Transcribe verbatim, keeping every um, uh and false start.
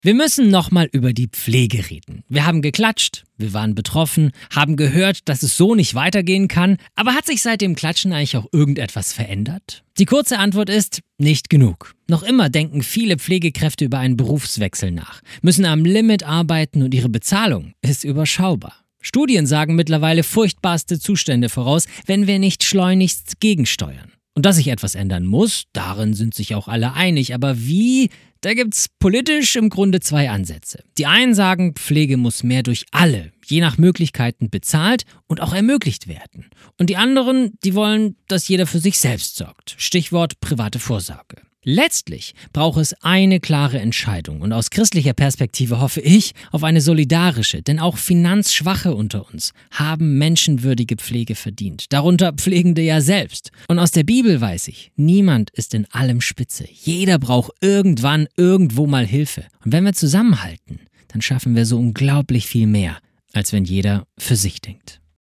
Wir müssen nochmal über die Pflege reden. Wir haben geklatscht, wir waren betroffen, haben gehört, dass es so nicht weitergehen kann. Aber hat sich seit dem Klatschen eigentlich auch irgendetwas verändert? Die kurze Antwort ist, nicht genug. Noch immer denken viele Pflegekräfte über einen Berufswechsel nach, müssen am Limit arbeiten und ihre Bezahlung ist überschaubar. Studien sagen mittlerweile furchtbarste Zustände voraus, wenn wir nicht schleunigst gegensteuern. Und dass sich etwas ändern muss, darin sind sich auch alle einig. Aber wie? Da gibt's politisch im Grunde zwei Ansätze. Die einen sagen, Pflege muss mehr durch alle, je nach Möglichkeiten bezahlt und auch ermöglicht werden. Und die anderen, die wollen, dass jeder für sich selbst sorgt. Stichwort private Vorsorge. Letztlich braucht es eine klare Entscheidung und aus christlicher Perspektive hoffe ich auf eine solidarische, denn auch Finanzschwache unter uns haben menschenwürdige Pflege verdient, darunter Pflegende ja selbst. Und aus der Bibel weiß ich, niemand ist in allem Spitze, jeder braucht irgendwann irgendwo mal Hilfe. Und wenn wir zusammenhalten, dann schaffen wir so unglaublich viel mehr, als wenn jeder für sich denkt.